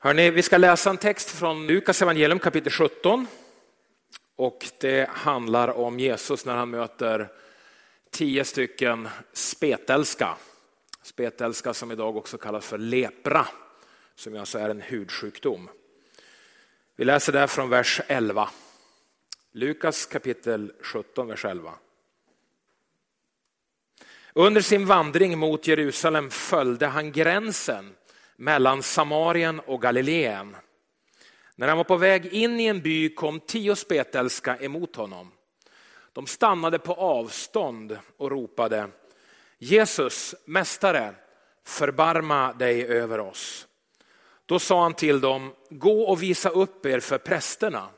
Hörrni, vi ska läsa en text från Lukas evangelium kapitel 17. Och det handlar om Jesus när han möter 10 stycken spetälska. Spetälska som idag också kallas för lepra, som alltså är en hudsjukdom. Vi läser där från vers 11. Lukas kapitel 17, vers 11. Under sin vandring mot Jerusalem följde han gränsen mellan Samarien och Galileen. När han var på väg in i en by kom 10 spetälska emot honom. De stannade på avstånd och ropade: Jesus, mästare, förbarma dig över oss. Då sa han till dem: gå och visa upp er för prästerna.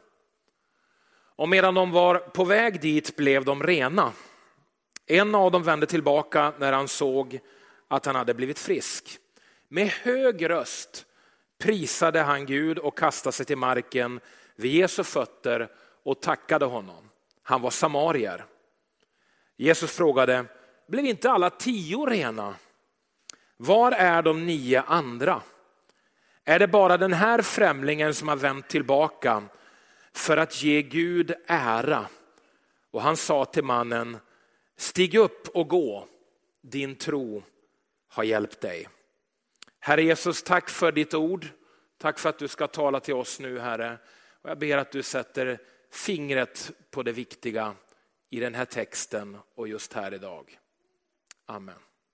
Och medan de var på väg dit blev de rena. En av dem vände tillbaka när han såg att han hade blivit frisk. Med hög röst prisade han Gud och kastade sig till marken vid Jesu fötter och tackade honom. Han var samarier. Jesus frågade: blev inte alla 10 rena? Var är de 9 andra? Är det bara den här främlingen som har vänt tillbaka för att ge Gud ära? Och han sa till mannen: stig upp och gå, din tro har hjälpt dig. Herre Jesus, tack för ditt ord. Tack för att du ska tala till oss nu, Herre. Och jag ber att du sätter fingret på det viktiga i den här texten och just här idag. Amen.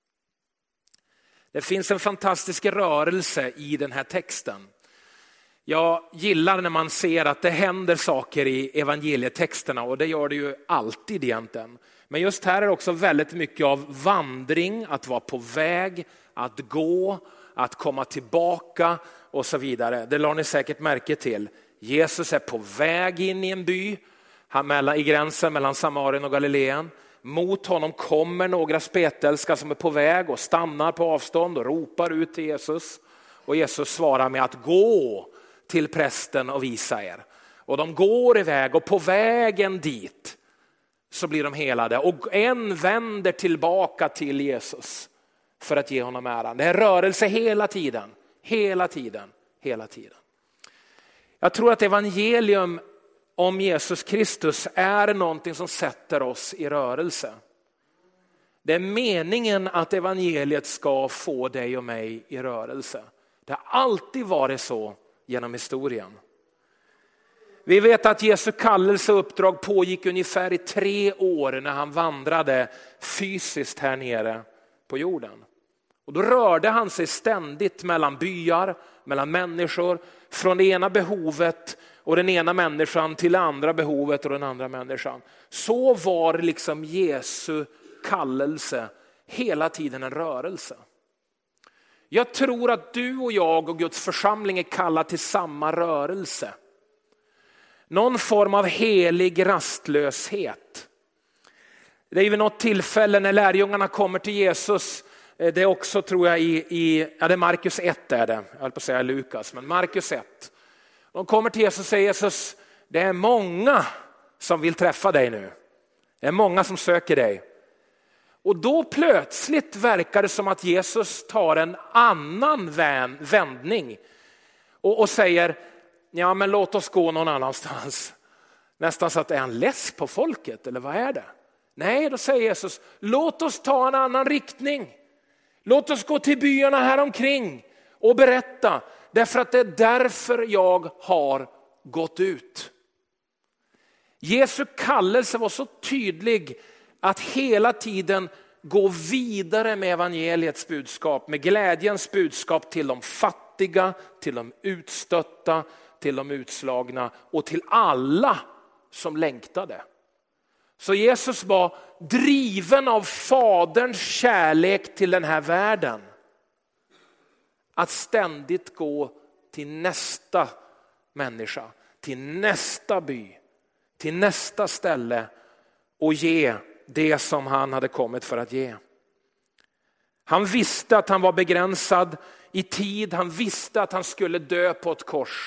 Det finns en fantastisk rörelse i den här texten. Jag gillar när man ser att det händer saker i evangelietexterna, och det gör det ju alltid egentligen. Men just här är det också väldigt mycket av vandring, att vara på väg, att gå, att komma tillbaka och så vidare. Det lade ni säkert märke till. Jesus är på väg in i en by i gränsen mellan Samarien och Galileen. Mot honom kommer några spetälska som är på väg och stannar på avstånd och ropar ut till Jesus. Och Jesus svarar med att gå till prästen och visa er. Och de går iväg, och på vägen dit så blir de helade. Och en vänder tillbaka till Jesus för att ge honom äran. Det är rörelse hela tiden. Hela tiden. Hela tiden. Jag tror att evangelium om Jesus Kristus är någonting som sätter oss i rörelse. Det är meningen att evangeliet ska få dig och mig i rörelse. Det har alltid varit så genom historien. Vi vet att Jesu kallelse och uppdrag pågick ungefär i 3 år när han vandrade fysiskt här nere på jorden. Och då rörde han sig ständigt mellan byar, mellan människor, från det ena behovet och den ena människan till det andra behovet och den andra människan. Så var liksom Jesu kallelse hela tiden en rörelse. Jag tror att du och jag och Guds församling är kallade till samma rörelse. Någon form av helig rastlöshet. Det är vid något tillfälle när lärjungarna kommer till Jesus. Det är också, tror jag, det är Markus 1 är det. Jag höll på att säga Lukas, men Markus 1. De kommer till Jesus och säger: Jesus, det är många som vill träffa dig nu. Det är många som söker dig. Och då plötsligt verkar det som att Jesus tar en annan vändning. Och säger: ja, men låt oss gå någon annanstans. Nästan så att är han less på folket, eller vad är det? Nej, då säger Jesus: låt oss ta en annan riktning. Låt oss gå till byarna här omkring och berätta. Därför att det är därför jag har gått ut. Jesu kallelse var så tydlig att hela tiden gå vidare med evangeliets budskap. Med glädjens budskap till de fattiga, till de utstötta, till de utslagna och till alla som längtade. Så Jesus var driven av Faderns kärlek till den här världen. Att ständigt gå till nästa människa, till nästa by, till nästa ställe och ge det som han hade kommit för att ge. Han visste att han var begränsad i tid. Han visste att han skulle dö på ett kors.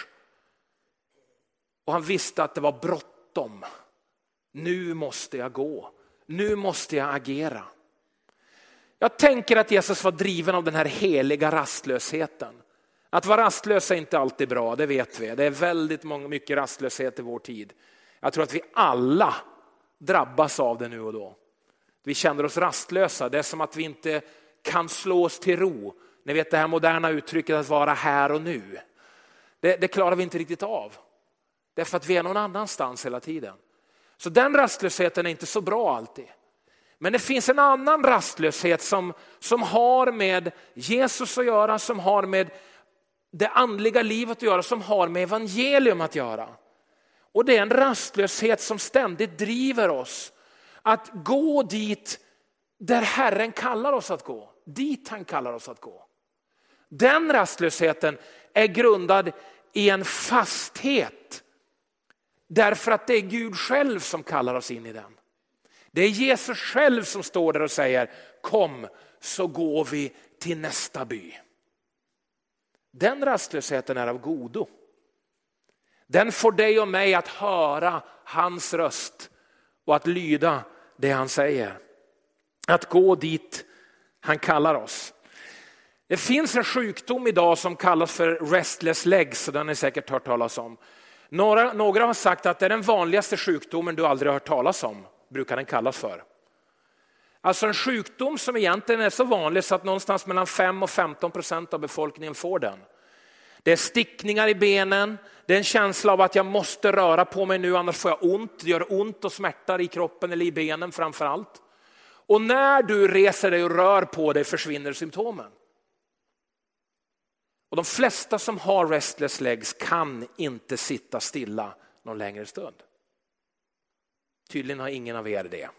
Och han visste att det var bråttom. Nu måste jag gå. Nu måste jag agera. Jag tänker att Jesus var driven av den här heliga rastlösheten. Att vara rastlös är inte alltid bra, det vet vi. Det är väldigt mycket rastlöshet i vår tid. Jag tror att vi alla drabbas av det nu och då. Vi känner oss rastlösa. Det är som att vi inte kan slå oss till ro. Ni vet det här moderna uttrycket att vara här och nu. Det klarar vi inte riktigt av. Det är för att vi är någon annanstans hela tiden. Så den rastlösheten är inte så bra alltid. Men det finns en annan rastlöshet som har med Jesus att göra, som har med det andliga livet att göra, som har med evangelium att göra. Och det är en rastlöshet som ständigt driver oss att gå dit där Herren kallar oss att gå. Dit han kallar oss att gå. Den rastlösheten är grundad i en fasthet. Därför att det är Gud själv som kallar oss in i den. Det är Jesus själv som står där och säger, kom så går vi till nästa by. Den rastlösheten är av godo. Den får dig och mig att höra hans röst och att lyda det han säger. Att gå dit han kallar oss. Det finns en sjukdom idag som kallas för restless legs, och den har ni säkert hört talas om. Några har sagt att det är den vanligaste sjukdomen du aldrig har hört talas om, brukar den kallas för. Alltså en sjukdom som egentligen är så vanlig så att någonstans mellan 5-15% av befolkningen får den. Det är stickningar i benen, det är en känsla av att jag måste röra på mig nu annars får jag ont. Det gör ont och smärtar i kroppen eller i benen framför allt. Och när du reser dig och rör på dig försvinner symptomen. Och de flesta som har restless legs kan inte sitta stilla någon längre stund. Tydligen har ingen av er det.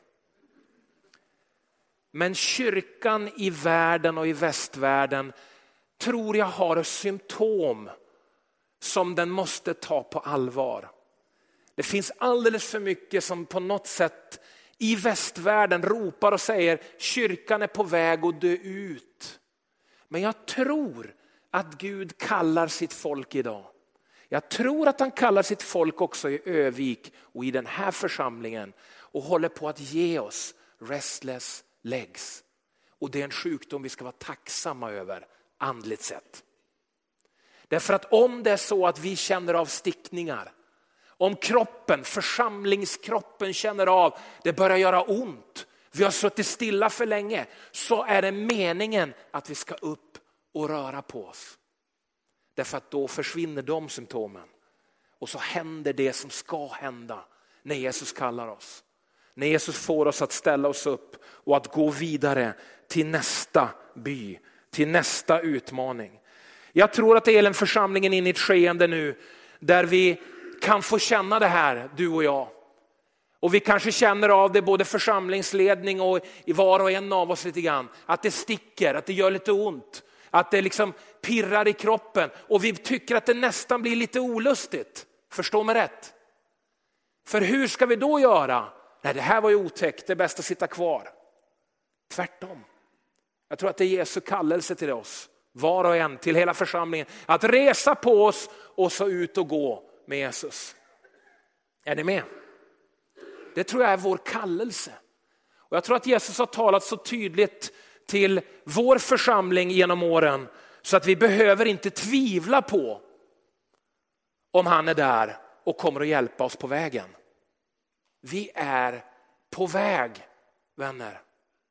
Men kyrkan i världen och i västvärlden tror jag har symptom som den måste ta på allvar. Det finns alldeles för mycket som på något sätt i västvärlden ropar och säger kyrkan är på väg att dö ut. Men jag tror att Gud kallar sitt folk idag. Jag tror att han kallar sitt folk också i Övik och i den här församlingen och håller på att ge oss restless legs. Och det är en sjukdom vi ska vara tacksamma över andligt sett. Därför att om det är så att vi känner av stickningar, om kroppen, församlingskroppen känner av det börjar göra ont, vi har suttit stilla för länge, så är det meningen att vi ska upp och röra på oss. Därför att då försvinner de symptomen. Och så händer det som ska hända när Jesus kallar oss. När Jesus får oss att ställa oss upp och att gå vidare till nästa by, till nästa utmaning. Jag tror att det är en församlingen in i ett skeende nu där vi kan få känna det här, du och jag. Och vi kanske känner av det både församlingsledning och i var och en av oss lite grann. Att det sticker, att det gör lite ont. Att det liksom pirrar i kroppen. Och vi tycker att det nästan blir lite olustigt. Förstå mig rätt. För hur ska vi då göra? Nej, det här var ju otäckt, det är bäst att sitta kvar. Tvärtom. Jag tror att det är Jesu kallelse till oss. Var och en, till hela församlingen. Att resa på oss och så ut och gå med Jesus. Är ni med? Det tror jag är vår kallelse. Och jag tror att Jesus har talat så tydligt till vår församling genom åren så att vi behöver inte tvivla på om han är där och kommer att hjälpa oss på vägen. Vi är på väg, vänner.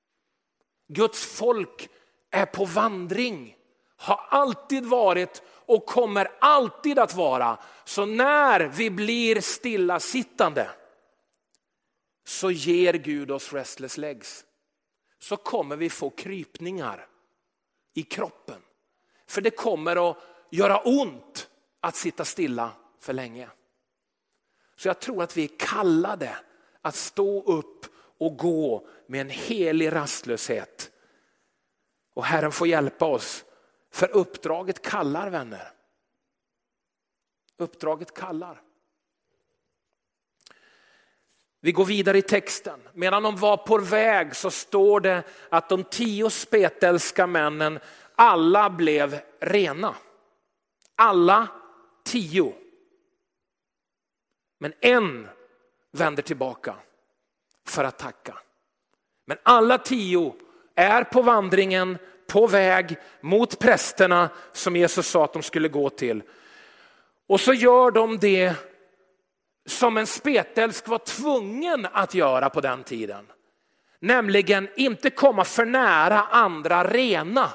Guds folk är på vandring. Har alltid varit och kommer alltid att vara. Så när vi blir stillasittande så ger Gud oss restless legs. Så kommer vi få krypningar i kroppen. För det kommer att göra ont att sitta stilla för länge. Så jag tror att vi är kallade att stå upp och gå med en helig rastlöshet. Och Herren får hjälpa oss. För uppdraget kallar, vänner. Uppdraget kallar. Vi går vidare i texten. Medan de var på väg så står det att de 10 spetälska männen alla blev rena. Alla 10. Men en vänder tillbaka för att tacka. Men alla 10 är på vandringen på väg mot prästerna som Jesus sa att de skulle gå till. Och så gör de det som en spetälsk var tvungen att göra på den tiden. Nämligen inte komma för nära andra rena.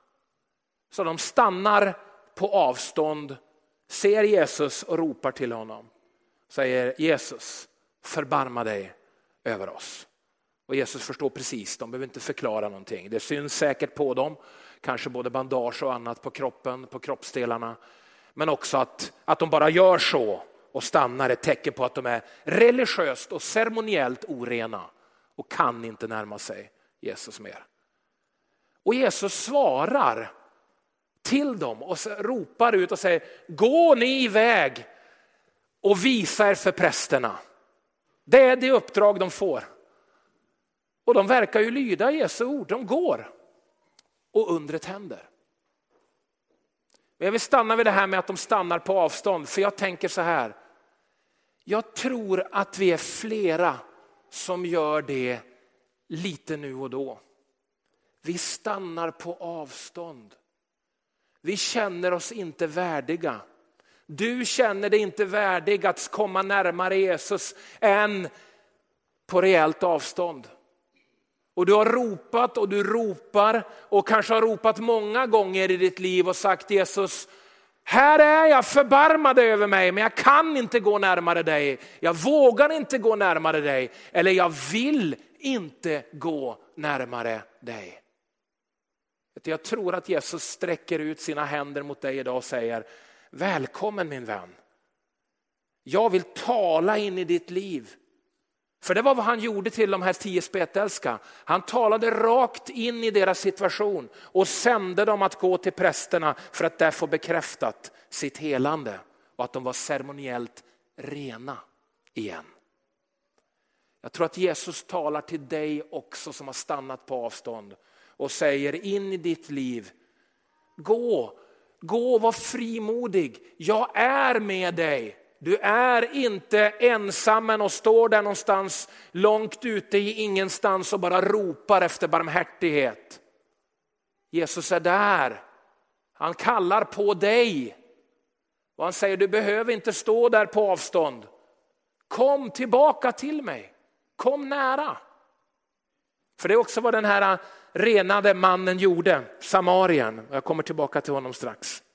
Så de stannar på avstånd, ser Jesus och ropar till honom. Säger Jesus, förbarma dig över oss. Och Jesus förstår precis, de behöver inte förklara någonting. Det syns säkert på dem, kanske både bandage och annat på kroppen, på kroppsdelarna. Men också att de bara gör så och stannar ett tecken på att de är religiöst och ceremoniellt orena och kan inte närma sig Jesus mer. Och Jesus svarar till dem och ropar ut och säger, gå ni iväg och visa er för prästerna. Det är det uppdrag de får. Och de verkar ju lyda Jesu ord, de går. Och undret händer. Men jag vill stanna vid det här med att de stannar på avstånd. För jag tänker så här. Jag tror att vi är flera som gör det lite nu och då. Vi stannar på avstånd. Vi känner oss inte värdiga. Du känner dig inte värdig att komma närmare Jesus än på rejält avstånd. Och du har ropat och du ropar och kanske har ropat många gånger i ditt liv och sagt Jesus, här är jag, förbarma dig över mig, men jag kan inte gå närmare dig. Jag vågar inte gå närmare dig, eller jag vill inte gå närmare dig. Jag tror att Jesus sträcker ut sina händer mot dig idag och säger, välkommen min vän. Jag vill tala in i ditt liv. För det var vad han gjorde till de här 10 spetälska. Han talade rakt in i deras situation och sände dem att gå till prästerna för att där få bekräftat sitt helande och att de var ceremoniellt rena igen. Jag tror att Jesus talar till dig också som har stannat på avstånd och säger in i ditt liv, gå och var frimodig, jag är med dig. Du är inte ensam och står där någonstans långt ute i ingenstans och bara ropar efter barmhärtighet. Jesus är där. Han kallar på dig. Och han säger, du behöver inte stå där på avstånd. Kom tillbaka till mig. Kom nära. För det är också vad den här renade mannen gjorde, Samarien. Jag kommer tillbaka till honom strax.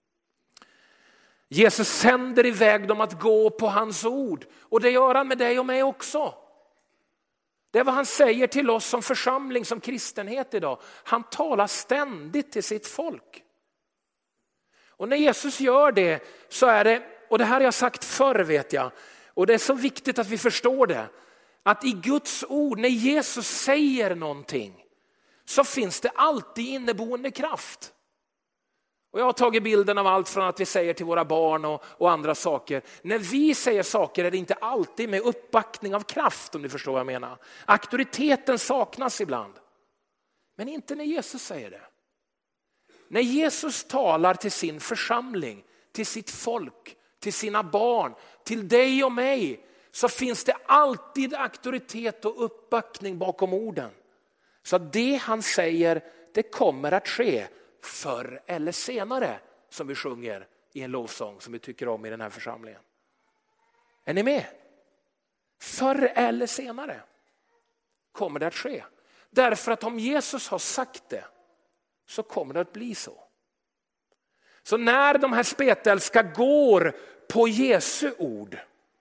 Jesus sänder iväg dem att gå på hans ord. Och det gör han med dig och mig också. Det är vad han säger till oss som församling, som kristenhet idag. Han talar ständigt till sitt folk. Och när Jesus gör det så är det, och det här har jag sagt förr vet jag. Och det är så viktigt att vi förstår det. Att i Guds ord, när Jesus säger någonting så finns det alltid inneboende kraft. Och jag har tagit bilden av allt från att vi säger till våra barn och andra saker. När vi säger saker är det inte alltid med uppbackning av kraft, om du förstår vad jag menar. Auktoriteten saknas ibland. Men inte när Jesus säger det. När Jesus talar till sin församling, till sitt folk, till sina barn, till dig och mig, så finns det alltid auktoritet och uppbackning bakom orden. Så det han säger, det kommer att ske förr eller senare, som vi sjunger i en lovsång som vi tycker om i den här församlingen. Är ni med? Förr eller senare kommer det att ske. Därför att om Jesus har sagt det så kommer det att bli så. Så när de här spetälska går på Jesu ord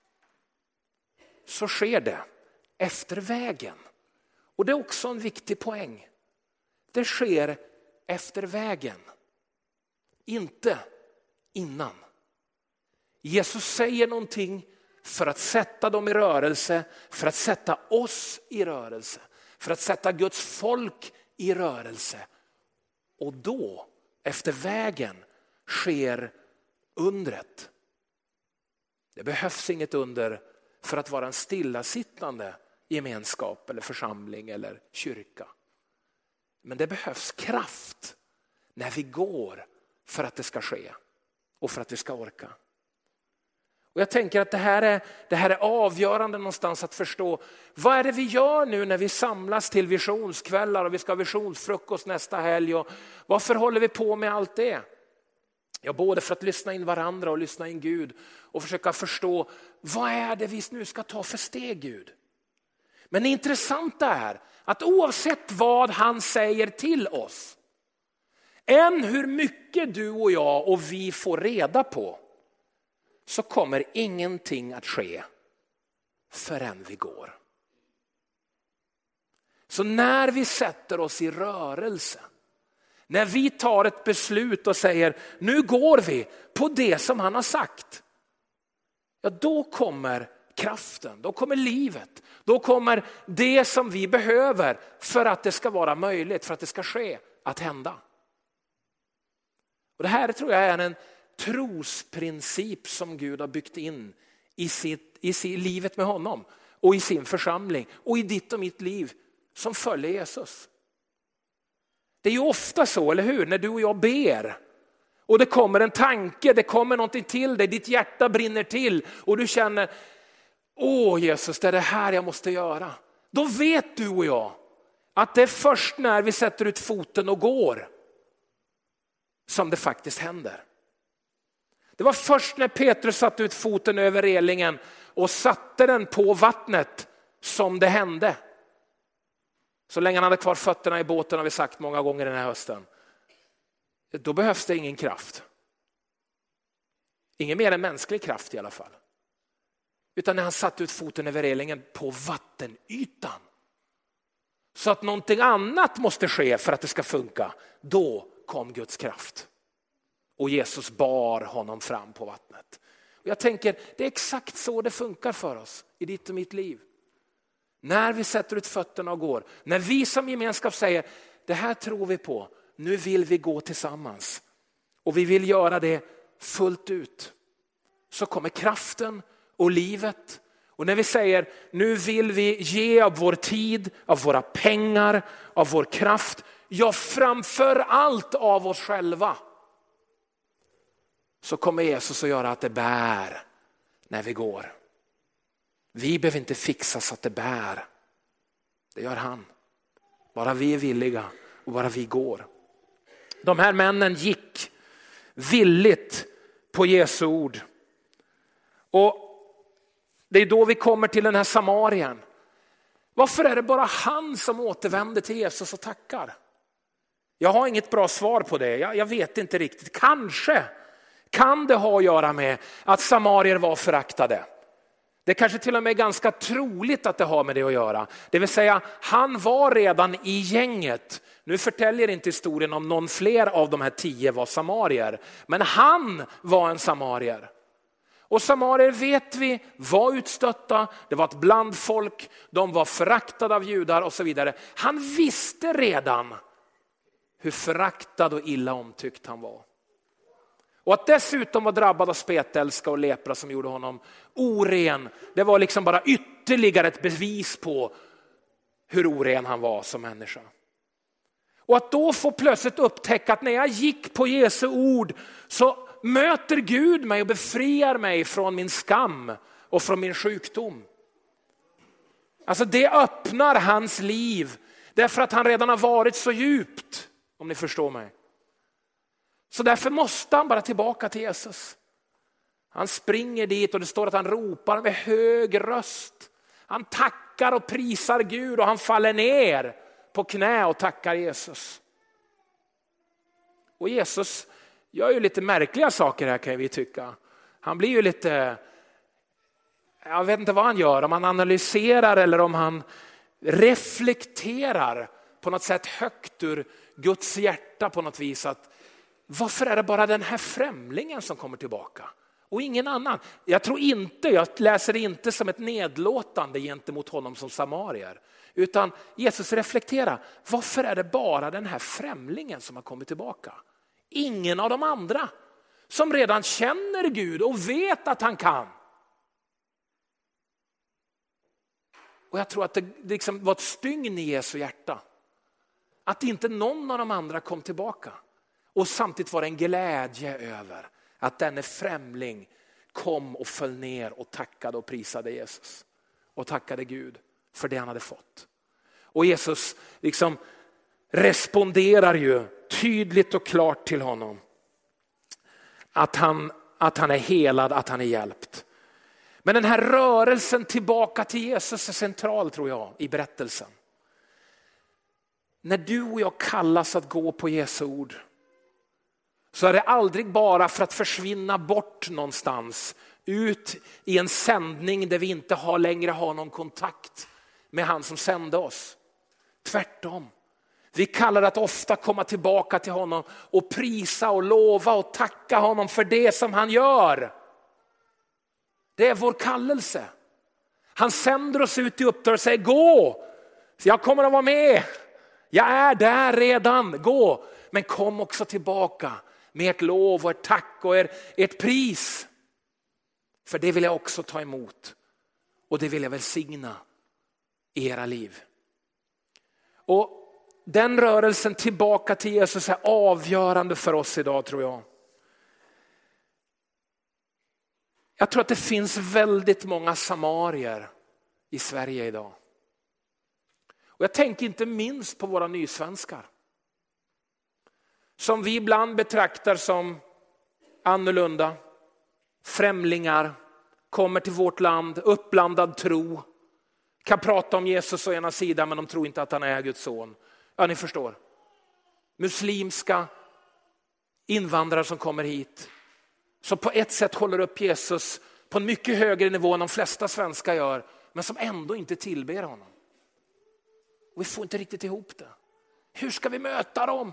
så sker det efter vägen. Och det är också en viktig poäng. Det sker efter vägen. Inte innan. Jesus säger någonting för att sätta dem i rörelse, för att sätta oss i rörelse, för att sätta Guds folk i rörelse. Och då, efter vägen, sker undret. Det behövs inget under för att vara en stillasittande gemenskap eller församling eller kyrka. Men det behövs kraft när vi går för att det ska ske och för att vi ska orka. Och jag tänker att det här är avgörande någonstans att förstå. Vad är det vi gör nu när vi samlas till visionskvällar och vi ska ha visionsfrukost nästa helg? Och varför håller vi på med allt det? Ja, både för att lyssna in varandra och lyssna in Gud och försöka förstå vad är det vi nu ska ta för steg, Gud. Men det intressanta är att oavsett vad han säger till oss, än hur mycket du och jag och vi får reda på, så kommer ingenting att ske förrän vi går. Så när vi sätter oss i rörelse, när vi tar ett beslut och säger nu går vi på det som han har sagt, ja, då kommer kraften, då kommer livet, då kommer det som vi behöver för att det ska vara möjligt, för att det ska ske, att hända. Och det här tror jag är en trosprincip som Gud har byggt in i livet med honom och i sin församling och i ditt och mitt liv som följer Jesus. Det är ju ofta så, eller hur? När du och jag ber och det kommer en tanke, det kommer någonting till dig, ditt hjärta brinner till och du känner, åh Jesus, det är det här jag måste göra. Då vet du och jag att det är först när vi sätter ut foten och går som det faktiskt händer. Det var först när Petrus satte ut foten över relingen och satte den på vattnet som det hände. Så länge han hade kvar fötterna i båten, har vi sagt många gånger den här hösten. Då behövs det ingen kraft. Ingen mer än mänsklig kraft i alla fall. Utan när han satte ut foten över relingen på vattenytan. Så att någonting annat måste ske för att det ska funka. Då kom Guds kraft. Och Jesus bar honom fram på vattnet. Och jag tänker, det är exakt så det funkar för oss i ditt och mitt liv. När vi sätter ut fötterna och går. När vi som gemenskap säger, det här tror vi på. Nu vill vi gå tillsammans. Och vi vill göra det fullt ut. Så kommer kraften och livet. Och när vi säger, nu vill vi ge av vår tid, av våra pengar, av vår kraft. Ja, framför allt av oss själva. Så kommer Jesus att göra att det bär när vi går. Vi behöver inte fixa så att det bär. Det gör han. Bara vi är villiga och bara vi går. De här männen gick villigt på Jesu ord. Och det är då vi kommer till den här Samarien. Varför är det bara han som återvänder till Jesus och tackar? Jag har inget bra svar på det. Jag vet inte riktigt. Kanske kan det ha att göra med att samarier var föraktade. Det kanske till och med är ganska troligt att det har med det att göra. Det vill säga, han var redan i gänget. Nu förtäljer inte historien om någon fler av de här 10 var samarier. Men han var en samarier. Och samarier vet vi var utstötta. Det var ett blandfolk. De var föraktade av judar och så vidare. Han visste redan hur föraktad och illa omtyckt han var. Och att dessutom vara drabbad av spetälska och lepra som gjorde honom oren. Det var liksom bara ytterligare ett bevis på hur oren han var som människa. Och att då få plötsligt upptäcka att när jag gick på Jesu ord så möter Gud mig och befriar mig från min skam och från min sjukdom. Alltså det öppnar hans liv därför att han redan har varit så djupt, om ni förstår mig. Så därför måste han bara tillbaka till Jesus. Han springer dit och det står att han ropar med hög röst. Han tackar och prisar Gud och han faller ner på knä och tackar Jesus. Och Jesus gör ju lite märkliga saker här, kan vi tycka. Han blir ju lite, jag vet inte vad han gör, om han analyserar eller om han reflekterar på något sätt högt ur Guds hjärta på något vis. Att varför är det bara den här främlingen som kommer tillbaka och ingen annan? Jag läser det inte som ett nedlåtande gentemot honom som samarier. Utan Jesus reflekterar, varför är det bara den här främlingen som har kommit tillbaka? Ingen av de andra som redan känner Gud och vet att han kan. Och jag tror att det liksom var ett stygn i Jesu hjärta. Att inte någon av de andra kom tillbaka. Och samtidigt var det en glädje över att denne främling kom och föll ner och tackade och prisade Jesus. Och tackade Gud för det han hade fått. Och Jesus liksom responderar ju tydligt och klart till honom. Att han är helad, att han är hjälpt. Men den här rörelsen tillbaka till Jesus är central, tror jag, i berättelsen. När du och jag kallas att gå på Jesu ord, så är det aldrig bara för att försvinna bort någonstans, ut i en sändning där vi inte längre har någon kontakt med han som sände oss. Tvärtom. Vi kallar att ofta komma tillbaka till honom och prisa och lova och tacka honom för det som han gör. Det är vår kallelse. Han sänder oss ut i uppdrag och säger gå. Så jag kommer att vara med. Jag är där redan. Gå. Men kom också tillbaka med ett lov och ett tack och ett pris. För det vill jag också ta emot. Och det vill jag välsigna i era liv. Och den rörelsen tillbaka till Jesus är avgörande för oss idag, tror jag. Jag tror att det finns väldigt många samarier i Sverige idag. Och jag tänker inte minst på våra nysvenskar. Som vi ibland betraktar som annorlunda, främlingar, kommer till vårt land, uppblandad tro. Kan prata om Jesus å ena sidan, men de tror inte att han är Guds son. Ja, ni förstår. Muslimska invandrare som kommer hit. Som på ett sätt håller upp Jesus på en mycket högre nivå än de flesta svenskar gör. Men som ändå inte tillber honom. Och vi får inte riktigt ihop det. Hur ska vi möta dem?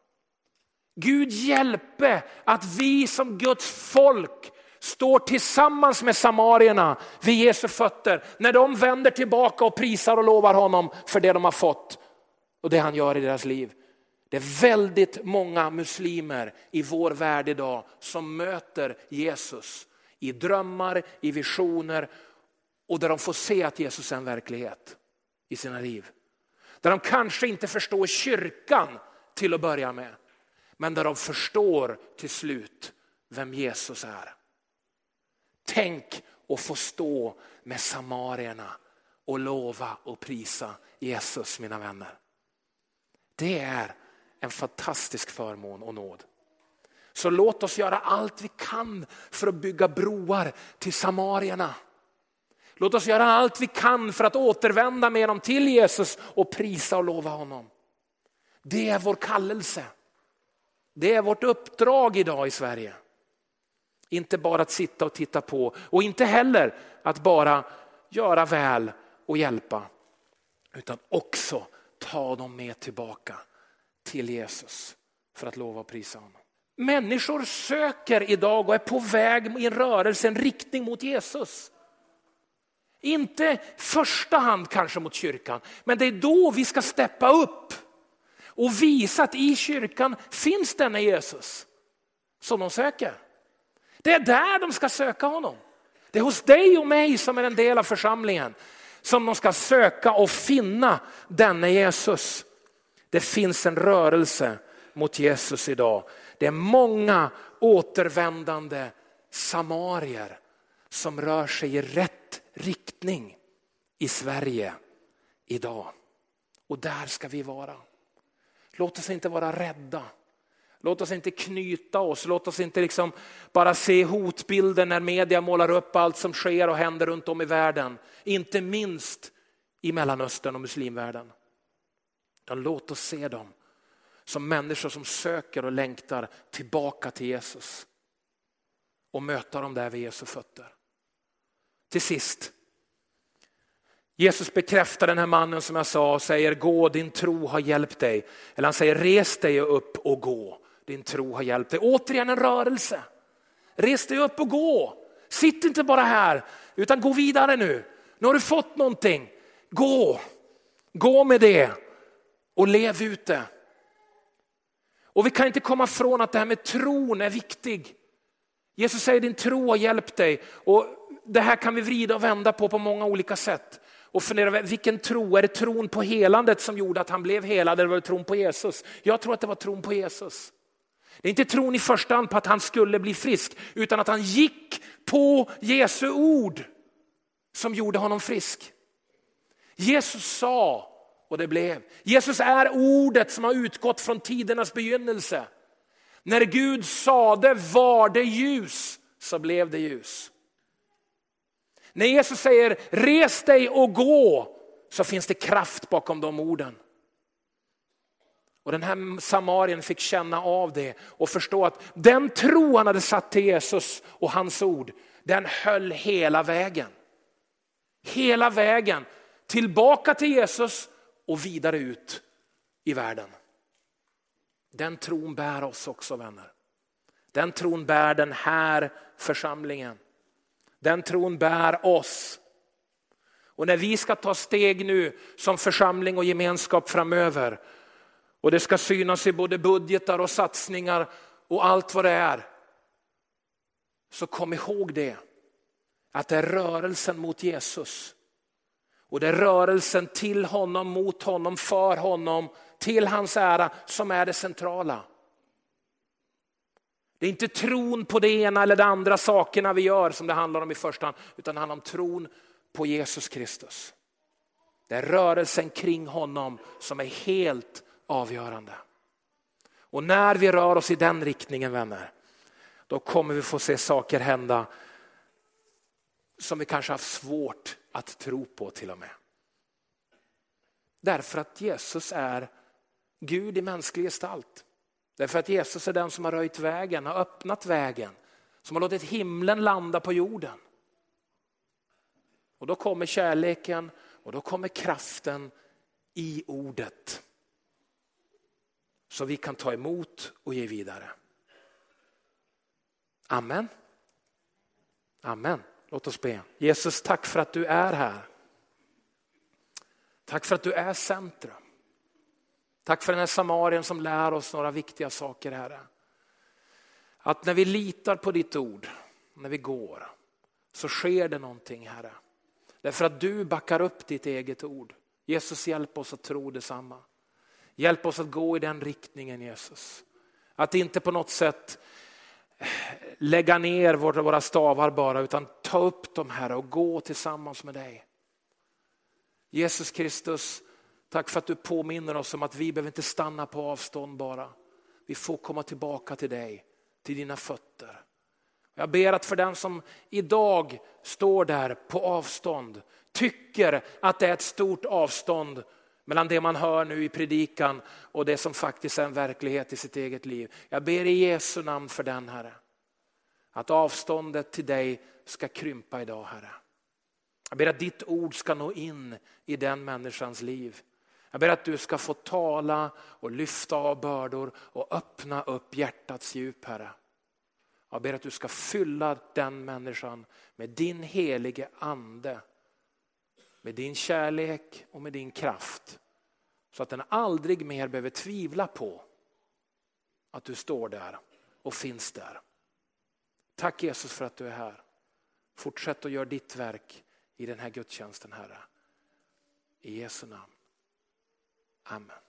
Gud hjälpe att vi som Guds folk står tillsammans med samarierna vid Jesu fötter. När de vänder tillbaka och prisar och lovar honom för det de har fått. Och det han gör i deras liv. Det är väldigt många muslimer i vår värld idag som möter Jesus i drömmar, i visioner och där de får se att Jesus är en verklighet i sina liv. Där de kanske inte förstår kyrkan till att börja med, men där de förstår till slut vem Jesus är. Tänk att få stå med samarierna och lova och prisa Jesus, mina vänner. Det är en fantastisk förmån och nåd. Så låt oss göra allt vi kan för att bygga broar till samarierna. Låt oss göra allt vi kan för att återvända med dem till Jesus och prisa och lova honom. Det är vår kallelse. Det är vårt uppdrag idag i Sverige. Inte bara att sitta och titta på och inte heller att bara göra väl och hjälpa. Utan också ta dem med tillbaka till Jesus för att lova och prisa honom. Människor söker idag och är på väg i en rörelse, en riktning mot Jesus. Inte första hand kanske mot kyrkan, men det är då vi ska steppa upp och visa att i kyrkan finns denna Jesus som de söker. Det är där de ska söka honom. Det är hos dig och mig som är en del av församlingen som de ska söka och finna denna Jesus. Det finns en rörelse mot Jesus idag. Det är många återvändande samarier som rör sig i rätt riktning i Sverige idag. Och där ska vi vara. Låt oss inte vara rädda. Låt oss inte knyta oss. Låt oss inte liksom bara se hotbilden när media målar upp allt som sker och händer runt om i världen. Inte minst i Mellanöstern och muslimvärlden. Utan låt oss se dem som människor som söker och längtar tillbaka till Jesus. Och möta dem där vid Jesu fötter. Till sist. Jesus bekräftar den här mannen som jag sa och säger gå, din tro har hjälpt dig. Eller han säger res dig upp och gå. Din tro har hjälpt dig. Återigen en rörelse. Res dig upp och gå. Sitt inte bara här utan gå vidare nu. Nu har du fått någonting. Gå. Gå med det. Och lev ut det. Och vi kan inte komma från att det här med tron är viktig. Jesus säger din tro har hjälpt dig. Och det här kan vi vrida och vända på många olika sätt. Och fundera, vilken tro? Är det tron på helandet som gjorde att han blev helad eller var det tron på Jesus? Jag tror att det var tron på Jesus. Det är inte tron i första hand på att han skulle bli frisk utan att han gick på Jesu ord som gjorde honom frisk. Jesus sa och det blev. Jesus är ordet som har utgått från tidernas begynnelse. När Gud sade var det ljus, så blev det ljus. När Jesus säger res dig och gå, så finns det kraft bakom de orden. Och den här samarien fick känna av det och förstå att den tro han hade satt till Jesus och hans ord, den höll hela vägen. Hela vägen tillbaka till Jesus och vidare ut i världen. Den tron bär oss också, vänner. Den tron bär den här församlingen. Den tron bär oss. Och när vi ska ta steg nu som församling och gemenskap framöver, och det ska synas i både budgetar och satsningar och allt vad det är, så kom ihåg det. Att det är rörelsen mot Jesus. Och det är rörelsen till honom, mot honom, för honom, till hans ära som är det centrala. Det är inte tron på det ena eller det andra sakerna vi gör som det handlar om i första hand, utan det handlar om tron på Jesus Kristus. Det är rörelsen kring honom som är helt avgörande. Och när vi rör oss i den riktningen, vänner, då kommer vi få se saker hända som vi kanske har svårt att tro på till och med. Därför att Jesus är Gud i mänsklig gestalt. Därför att Jesus är den som har röjt vägen, har öppnat vägen, som har låtit himlen landa på jorden. Och då kommer kärleken och då kommer kraften i ordet. Så vi kan ta emot och ge vidare. Amen. Amen. Låt oss be. Jesus, tack för att du är här. Tack för att du är centrum. Tack för den här samarien som lär oss några viktiga saker, Herre. Att när vi litar på ditt ord, när vi går, så sker det någonting, Herre. Därför att du backar upp ditt eget ord. Jesus, hjälp oss att tro detsamma. Hjälp oss att gå i den riktningen, Jesus. Att inte på något sätt lägga ner våra stavar bara, utan ta upp dem, Herre, och gå tillsammans med dig. Jesus Kristus, tack för att du påminner oss om att vi behöver inte stanna på avstånd bara. Vi får komma tillbaka till dig, till dina fötter. Jag ber att för den som idag står där på avstånd, tycker att det är ett stort avstånd mellan det man hör nu i predikan och det som faktiskt är en verklighet i sitt eget liv. Jag ber i Jesu namn för den, Herre. Att avståndet till dig ska krympa idag, Herre. Jag ber att ditt ord ska nå in i den människans liv. Jag ber att du ska få tala och lyfta av bördor och öppna upp hjärtats djup, Herre. Jag ber att du ska fylla den människan med din helige ande. Med din kärlek och med din kraft. Så att den aldrig mer behöver tvivla på att du står där och finns där. Tack Jesus för att du är här. Fortsätt att göra ditt verk i den här gudstjänsten, Herre. I Jesu namn. Amen.